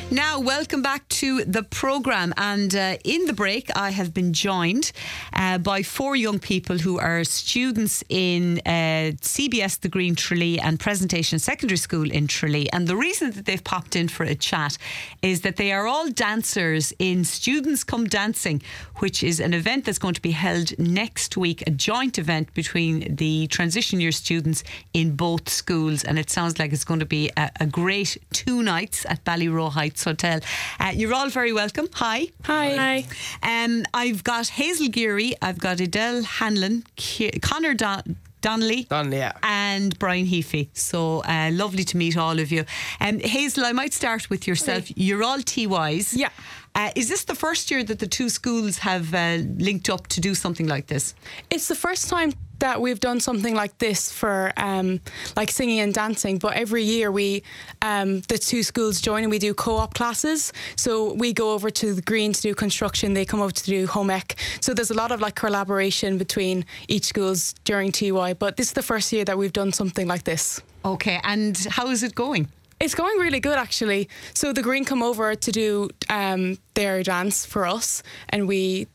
Now, welcome back to the programme. And in the break, I have been joined by 4 young people who are students in CBS The Green Tralee and Presentation Secondary School in Tralee. And the reason that they've popped in for a chat is that they are all dancers in Students Come Dancing, which is an event that's going to be held next week, a joint event between the transition year students in both schools. And it sounds like it's going to be a great 2 nights at Ballyroe Heights Hotel. You're all very welcome. Hi. Hi. I've got Hazel Geary, I've got Adele Hanlon, Conor Donnelly, yeah. and Brian Heafy. So lovely to meet all of you. Hazel, I might start with yourself. You're all TYs. Yeah. Is this the first year that the 2 schools have linked up to do something like this? It's the first time that we've done something like this for like singing and dancing, but every year we the 2 schools join and we do co-op classes. So we go over to the Green to do construction, they come over to do home ec. So there's a lot of like collaboration between each schools during TY, but this is the first year that we've done something like this. Okay, and how is it going? It's going really good, actually. So the Green come over to do their dance for us, and we,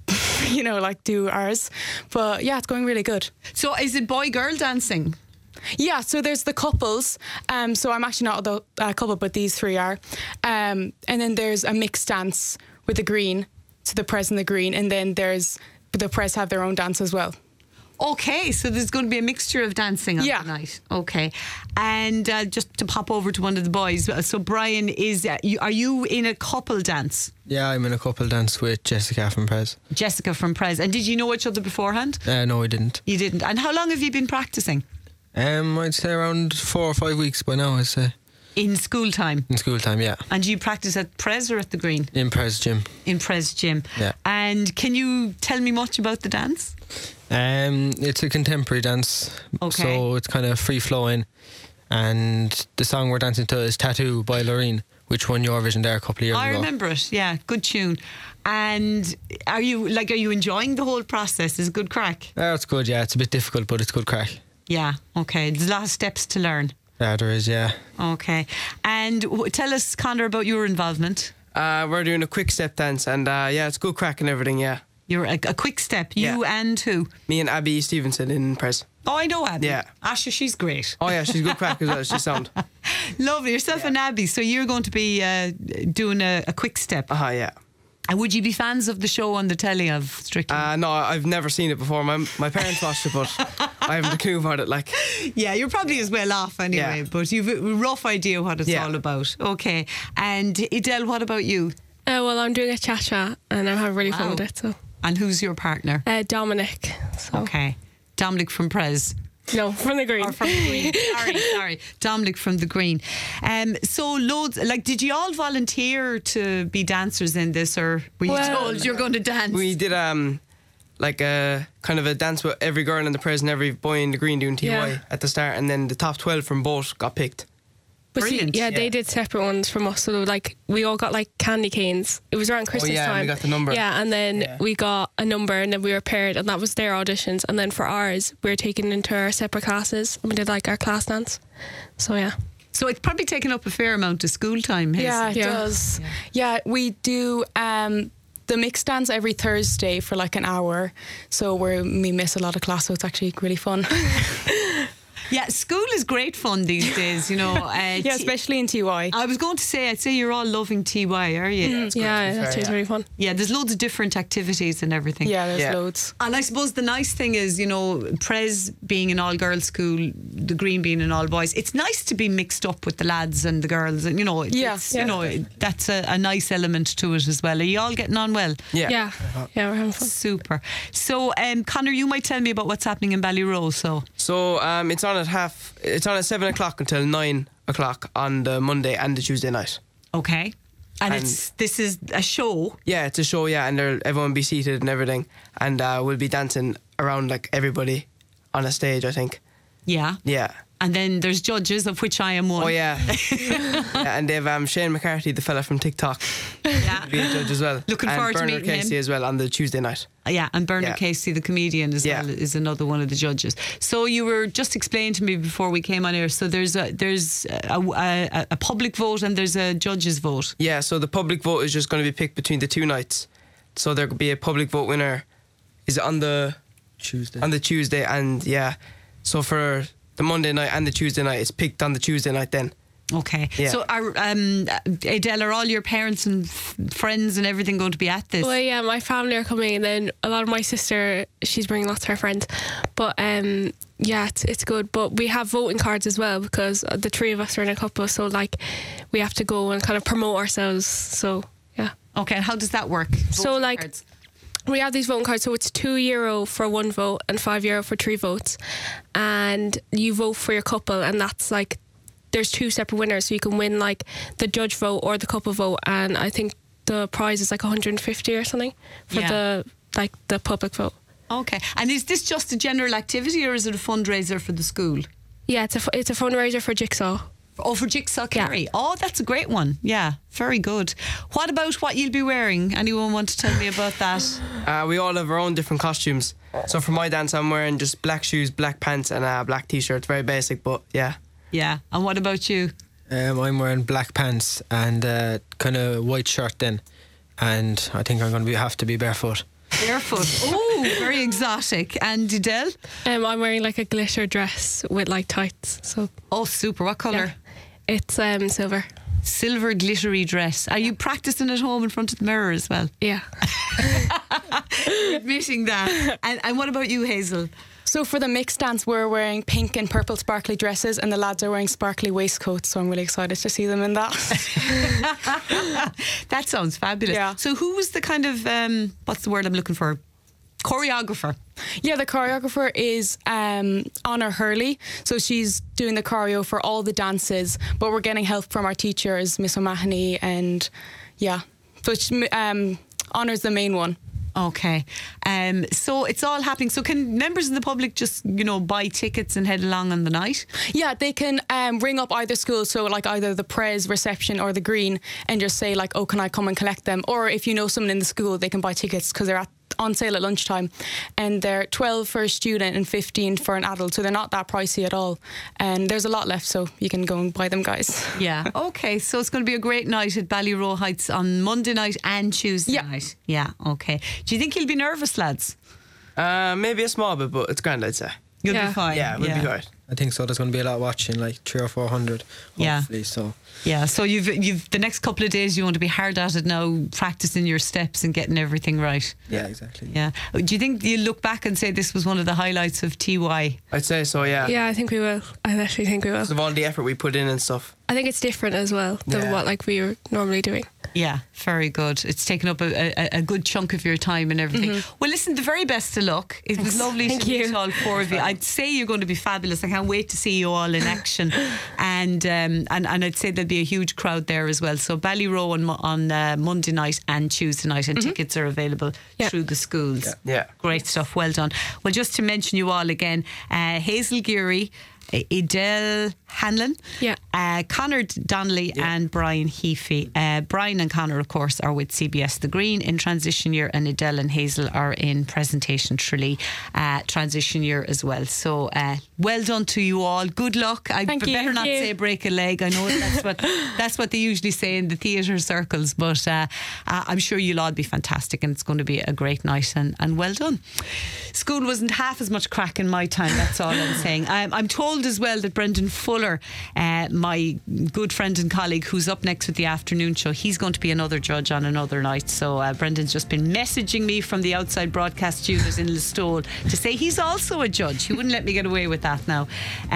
do ours. But yeah, it's going really good. So is it boy-girl dancing? Yeah, so there's the couples. So I'm actually not a couple, but these 3 are. And then there's a mixed dance with the Green, so the Pres and the Green, and then the Pres have their own dance as well. Okay, so there's going to be a mixture of dancing on the night. Okay, and just to pop over to one of the boys. So Brian, are you in a couple dance? Yeah, I'm in a couple dance with Jessica from Pres. Jessica from Pres. And did you know each other beforehand? No, I didn't. You didn't. And how long have you been practicing? I'd say around 4 or 5 weeks by now, I'd say. In school time? In school time, yeah. And do you practice at Pres or at the Green? In Pres Gym. In Pres Gym. Yeah. And can you tell me much about the dance? It's a contemporary dance. Okay. So it's kind of free flowing. And the song we're dancing to is Tattoo by Loreen, which won Eurovision there a couple of years ago. I remember it, yeah. Good tune. And are you enjoying the whole process? Is it good crack? It's good, yeah. It's a bit difficult, but it's good crack. Yeah, okay. There's a lot of steps to learn. Yeah, there is, yeah. Okay. And tell us, Conor, about your involvement. We're doing a quick step dance, and it's good crack and everything, yeah. You're a quick step. You and who? Me and Abby Stevenson in Pres. Oh, I know Abby. Yeah. Asha, she's great. Oh yeah, she's good crack as well. She's sound. Lovely. Yourself and Abby. So you're going to be doing a quick step. Yeah. And would you be fans of the show on the telly of Strictly? No, I've never seen it before. My parents watched it, but I haven't a clue about it. Yeah, you're probably as well off anyway, but you've a rough idea what it's all about. Okay. And Adele, what about you? Well, I'm doing a cha-cha and I'm having really fun with it. So. And who's your partner? Dominic. So. Okay. Dominic from Pres. No, from the Green. Or from the Green. Sorry. Dominic from the Green. So loads, did you all volunteer to be dancers in this, or were you told you're going to dance? We did a kind of a dance with every girl in the Pres and every boy in the Green doing TY at the start, and then the top 12 from both got picked. But Brilliant. They did separate ones from us. So we all got candy canes. It was around Christmas time. We got the number. Yeah, and then we got a number, and then we were paired, and that was their auditions. And then for ours, we were taken into our separate classes, and we did our class dance. So yeah. So it's probably taken up a fair amount of school time. Yeah, it does. Yeah, we do the mixed dance every Thursday for an hour. So we miss a lot of class, so it's actually really fun. Yeah, school is great fun these days, yeah, especially in TY. I was going to say, I'd say you're all loving TY, are you? That's really fun. Yeah, there's loads of different activities and everything. Yeah, there's loads. And I suppose the nice thing is, Pres being an all-girls school, the Green being an all-boys, it's nice to be mixed up with the lads and the girls. And, that's a nice element to it as well. Are you all getting on well? Yeah, we're having fun. Super. So, Conor, you might tell me about what's happening in Ballyroe. So it's on at 7 o'clock until 9 o'clock on the Monday and the Tuesday night. Okay. And this is a show? Yeah, it's a show, and everyone will be seated and everything, and we'll be dancing around everybody on a stage, I think. Yeah. Yeah. And then there's judges, of which I am one. Oh yeah. Yeah, and they've Shane McCarthy, the fella from TikTok, Yeah. to be a judge as well. Looking and forward to Bernard meeting him. Casey as well on the Tuesday night. Yeah, and Bernard Yeah. Casey, the comedian, as Yeah. well, is another one of the judges. So you were just explaining to me before we came on air. So there's a public vote and there's a judge's vote. Yeah, so the public vote is just going to be picked between the 2 nights. So there could be a public vote winner. Is it on the Tuesday. Tuesday? And yeah, so for the Monday night and the Tuesday night, it's picked on the Tuesday night then. Okay. Yeah. So are Adele, are all your parents and friends and everything going to be at this? Well, yeah, my family are coming, and then a lot of my sister, she's bringing lots of her friends. But yeah, it's good. But we have voting cards as well, because the 3 of us are in a couple, so like we have to go and kind of promote ourselves. So yeah. Okay, and how does that work? So, Voting like, cards. We have these voting cards, so it's €2 for 1 vote and €5 for 3 votes, and you vote for your couple, and that's like there's 2 separate winners, so you can win like the judge vote or the couple vote, and I think the prize is like 150 or something for Yeah. the public vote. Okay. And is this just a general activity or is it a fundraiser for the school? Yeah, it's a fundraiser for Jigsaw. Oh, for Jigsaw Yeah. Kerry. Oh, that's a great one. Yeah, very good. What about what you'll be wearing? Anyone want to tell me about that? We all have our own different costumes. So for my dance, I'm wearing just black shoes, black pants, and a black t-shirt. Very basic, but yeah. Yeah. And what about you? I'm wearing black pants and kind of white shirt then, and I think I'm going to have to be barefoot. Barefoot. Oh, very exotic. And Adele? I'm wearing like a glitter dress with like tights. So Oh, super. What colour? yeah. It's silver. Silver glittery dress. Are you practicing at home in front of the mirror as well? Yeah. Admitting that. And what about you, Hazel? So for the mixed dance, we're wearing pink and purple sparkly dresses, and the lads are wearing sparkly waistcoats. So I'm really excited to see them in that. That sounds fabulous. Yeah. So who was the kind of, what's the word I'm looking for? Choreographer. Yeah, the choreographer is Honor Hurley. So she's doing the choreo for all the dances, but we're getting help from our teachers, Miss O'Mahony, and yeah. So Honor's the main one. Okay. So it's all happening. So can members of the public just, buy tickets and head along on the night? Yeah, they can ring up either school, so like either the Pres reception or the Green, and just say like, oh, can I come and collect them? Or if you know someone in the school, they can buy tickets because they're on sale at lunchtime, and they're 12 for a student and 15 for an adult, so they're not that pricey at all, and there's a lot left, so you can go and buy them, guys. Yeah. Okay. So it's going to be a great night at Ballyroe Heights on Monday night and Tuesday Yeah. night. Yeah. Okay. Do you think you'll be nervous, lads? Maybe a small bit, but it's grand, I'd say. You'll Yeah. be fine. Yeah, we'll be good. I think so. There's going to be a lot watching, like 300 or 400. Yeah. Hopefully, so. Yeah. So you've the next couple of days you want to be hard at it now, practicing your steps and getting everything right. Yeah, exactly. Yeah. Do you think you look back and say this was one of the highlights of TY? I'd say so, yeah. Yeah, I think we will. I actually think we will. Because of all the effort we put in and stuff. I think it's different as well than Yeah. what like we were normally doing. Yeah, very good. It's taken up a good chunk of your time and everything. Well, listen, the very best of luck. It was lovely Thank to meet you. all 4 of you. I'd say you're going to be fabulous. I can't wait to see you all in action. And I'd say there'll be a huge crowd there as well. So Ballyroe on Monday night and Tuesday night, and tickets are available Yeah. through the schools. Yeah. Great stuff. Well done. Well, just to mention you all again, Hazel Geary, Adele Hanlon, Yeah. Conor Donnelly and Brian Heafy. Brian and Conor, of course, are with CBS The Green in transition year, and Adele and Hazel are in Presentation Tralee transition year as well. So well done to you all. Good luck. I Thank you. better not Thank you. say break a leg. I know that's what they usually say in the theatre circles, but I'm sure you'll all be fantastic, and it's going to be a great night, and well done. School wasn't half as much crack in my time, that's all I'm saying. I'm told as well that Brendan Fuller, my good friend and colleague who's up next with the afternoon show, he's going to be another judge on another night. So Brendan's just been messaging me from the outside broadcast studios in Listowel to say he's also a judge. He wouldn't let me get away with that now.